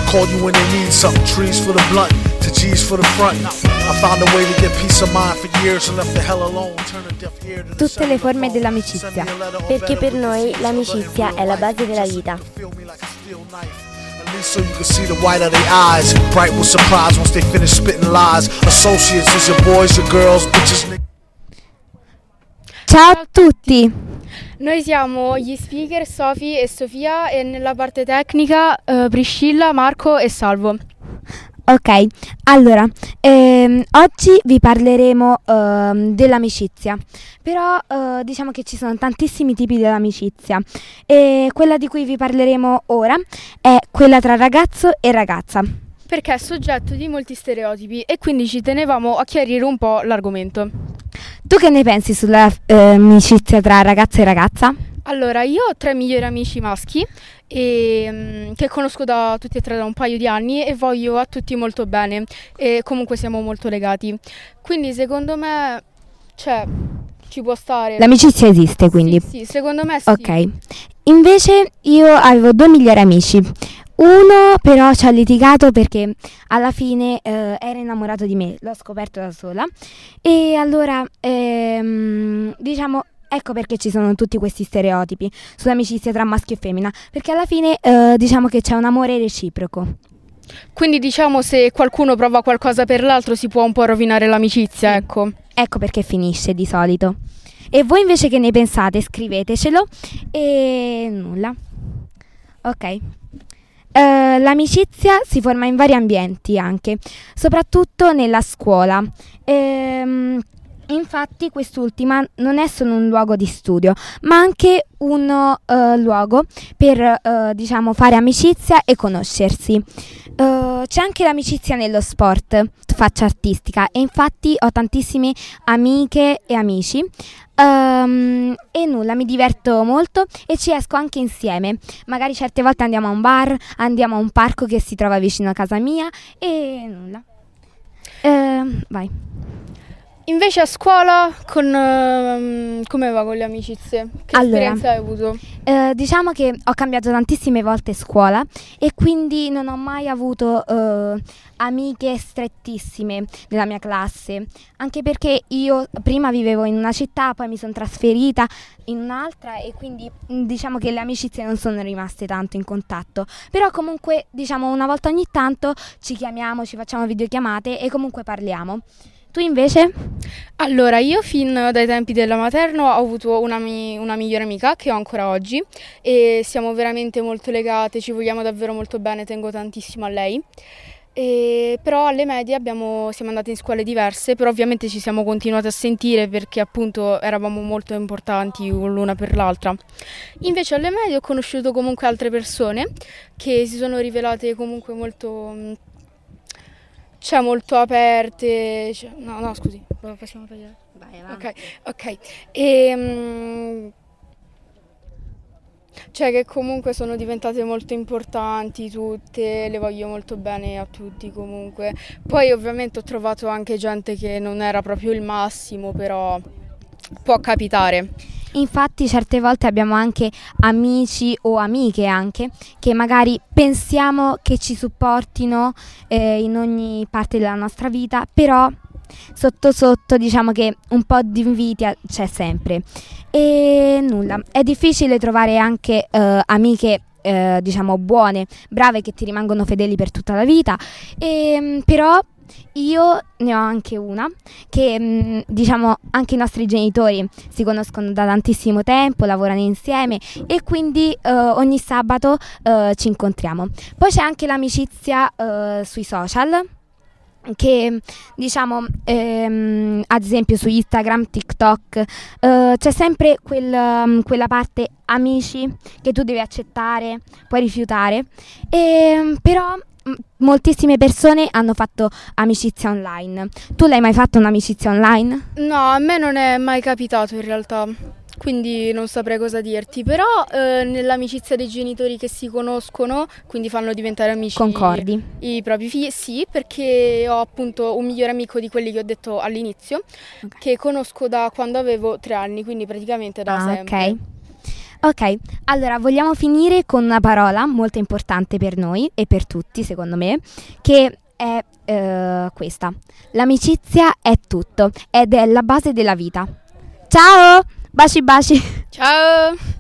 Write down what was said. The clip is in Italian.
call you when they need something. Trees for the blunt, to G's for the front. I found a way to get peace of mind for years and left the hell alone. Turn a deaf ear to the Tutte le forme dell'amicizia. Perché per noi l'amicizia è la base della vita. So you can see the white of their eyes. Bright with surprise once they finish spitting lies. Associates is your boys, your girls, bitches, niggas. Ciao a tutti! Noi siamo gli speaker Sofi e Sofia e nella parte tecnica Priscilla, Marco e Salvo. Ok, allora, oggi vi parleremo dell'amicizia, però diciamo che ci sono tantissimi tipi dell'amicizia e quella di cui vi parleremo ora è quella tra ragazzo e ragazza. Perché è soggetto di molti stereotipi e quindi ci tenevamo a chiarire un po' l'argomento. Tu che ne pensi sulla amicizia tra ragazza e ragazza? Allora, io ho 3 migliori amici maschi che conosco da tutti e tre da un paio di anni e voglio a tutti molto bene e comunque siamo molto legati. Quindi secondo me, ci può stare. L'amicizia esiste quindi? Sì, secondo me sì. Ok, invece io avevo 2 migliori amici. Uno però ci ha litigato perché alla fine era innamorato di me, l'ho scoperto da sola e allora diciamo ecco perché ci sono tutti questi stereotipi sull'amicizia tra maschio e femmina, perché alla fine diciamo che c'è un amore reciproco. Quindi diciamo se qualcuno prova qualcosa per l'altro si può un po' rovinare l'amicizia, sì. Ecco. Ecco perché finisce di solito. E voi invece che ne pensate? Scrivetecelo e nulla. Ok. L'amicizia si forma in vari ambienti anche, soprattutto nella scuola. Infatti quest'ultima non è solo un luogo di studio, ma anche un luogo per diciamo fare amicizia e conoscersi. C'è anche l'amicizia nello sport, faccia artistica, e infatti ho tantissime amiche e amici e nulla, mi diverto molto e ci esco anche insieme. Magari certe volte andiamo a un bar, andiamo a un parco che si trova vicino a casa mia e nulla. Vai. Invece a scuola come va con le amicizie? Che esperienza hai avuto? Diciamo che ho cambiato tantissime volte scuola e quindi non ho mai avuto amiche strettissime nella mia classe, anche perché io prima vivevo in una città, poi mi sono trasferita in un'altra e quindi diciamo che le amicizie non sono rimaste tanto in contatto, però comunque diciamo una volta ogni tanto ci chiamiamo, ci facciamo videochiamate e comunque parliamo. Tu invece? Allora, io fin dai tempi della materno ho avuto una migliore amica che ho ancora oggi e siamo veramente molto legate, ci vogliamo davvero molto bene, tengo tantissimo a lei. Però alle medie siamo andate in scuole diverse, però ovviamente ci siamo continuate a sentire perché appunto eravamo molto importanti l'una per l'altra. Invece alle medie ho conosciuto comunque altre persone che si sono rivelate comunque molto aperte, no scusi, possiamo tagliare? Vai. Ok. Che comunque sono diventate molto importanti tutte, le voglio molto bene a tutti comunque. Poi ovviamente ho trovato anche gente che non era proprio il massimo, però può capitare. Infatti certe volte abbiamo anche amici o amiche anche che magari pensiamo che ci supportino in ogni parte della nostra vita, però sotto diciamo che un po' di invidia c'è sempre e nulla, è difficile trovare anche amiche diciamo buone, brave, che ti rimangono fedeli per tutta la vita, però io ne ho anche una che diciamo anche i nostri genitori si conoscono da tantissimo tempo, lavorano insieme e quindi ogni sabato ci incontriamo. Poi c'è anche l'amicizia sui social, che diciamo ad esempio su Instagram, TikTok c'è sempre quella parte amici che tu devi accettare, puoi rifiutare, però moltissime persone hanno fatto amicizia online. Tu l'hai mai fatto un'amicizia online? No, a me non è mai capitato in realtà, quindi non saprei cosa dirti, però nell'amicizia dei genitori che si conoscono, quindi fanno diventare amici. Concordi? I propri figli, sì, perché ho appunto un migliore amico di quelli che ho detto all'inizio, okay, che conosco da quando avevo 3 anni, quindi praticamente da sempre. Ok. Ok, allora vogliamo finire con una parola molto importante per noi e per tutti, secondo me, che è questa. L'amicizia è tutto ed è la base della vita. Ciao! Baci baci! Ciao!